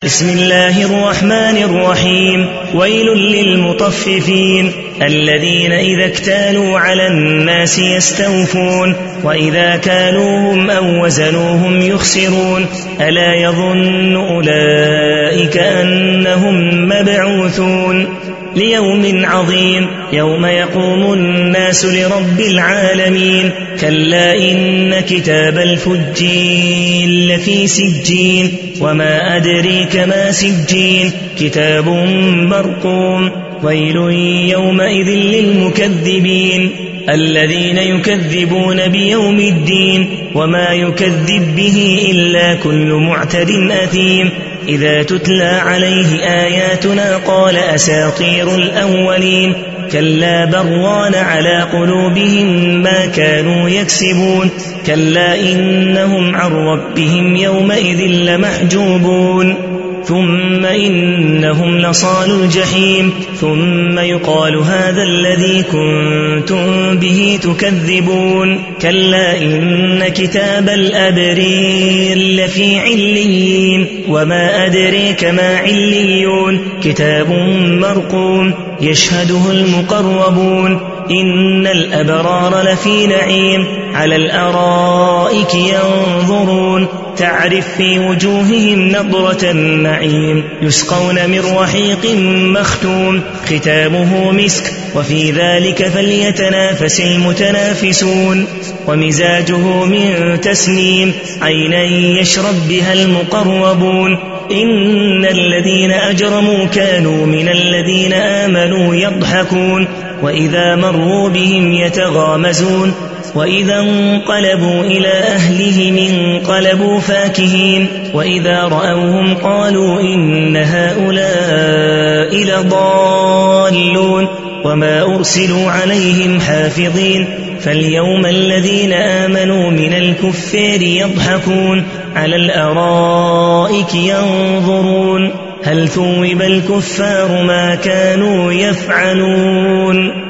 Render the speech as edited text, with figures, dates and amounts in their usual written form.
بسم الله الرحمن الرحيم. ويل للمطففين الذين إذا اكتالوا على الناس يستوفون وإذا كالوهم أو وزنوهم يخسرون ألا يظن أولئك أنهم مبعوثون ليوم عظيم يوم يقوم الناس لرب العالمين كلا إن كتاب الفجين لفي سجين وما أدريك ما سجين كتاب مرقوم ويل يومئذ للمكذبين الذين يكذبون بيوم الدين وما يكذب به إلا كل معتد أثيم إذا تتلى عليه آياتنا قال أساطير الأولين كلا بران على قلوبهم ما كانوا يكسبون كلا إنهم عن ربهم يومئذ لمحجوبون ثم إنهم لصالوا الجحيم ثم يقال هذا الذي كنتم به تكذبون كلا إن كتاب الأبرير لفي عليين وما أدريك ما عليون كتاب مرقوم يشهده المقربون إن الأبرار لفي نعيم على الأرائك ينظرون تعرف في وجوههم نضرة النعيم يسقون من رحيق مختوم ختامه مسك وفي ذلك فليتنافس المتنافسون ومزاجه من تسنيم عينا يشرب بها المقربون إن الذين أجرموا كانوا من الذين آمنوا يضحكون وإذا مروا بهم يتغامزون وإذا انقلبوا إلى أهلهم انقلبوا فاكهين وإذا رأوهم قالوا إن هؤلاء لضالون وما أرسلوا عليهم حافظين فاليوم الذين آمنوا من الكفار يضحكون على الأرائك ينظرون هل ثوب الكفار ما كانوا يفعلون